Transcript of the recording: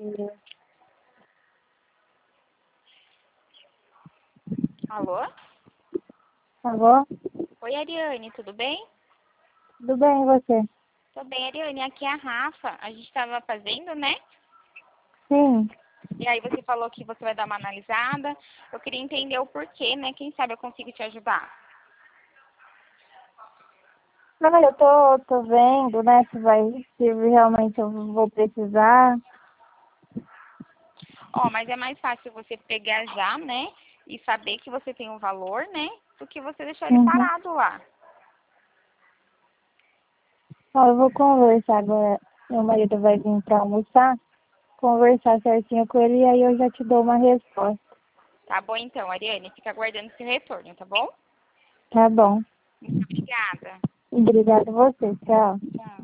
Alô? Alô? Oi, Ariane, tudo bem? Tudo bem, e você? Tô bem, Ariane. Aqui é a Rafa. A gente estava fazendo, né? Sim. E aí você falou que você vai dar uma analisada. Eu queria entender o porquê, né? Quem sabe eu consigo te ajudar. Não, eu tô vendo, né, se realmente eu vou precisar. Ó, mas é mais fácil você pegar já, né? E saber que você tem um valor, né? Do que você deixar ele Uhum. parado lá. Ó, eu vou conversar agora. Meu marido vai vir pra almoçar, conversar certinho com ele e aí eu já te dou uma resposta. Tá bom então, Ariane. Fica aguardando esse retorno, tá bom? Tá bom. Muito obrigada. Obrigada a você. Tchau. Tchau.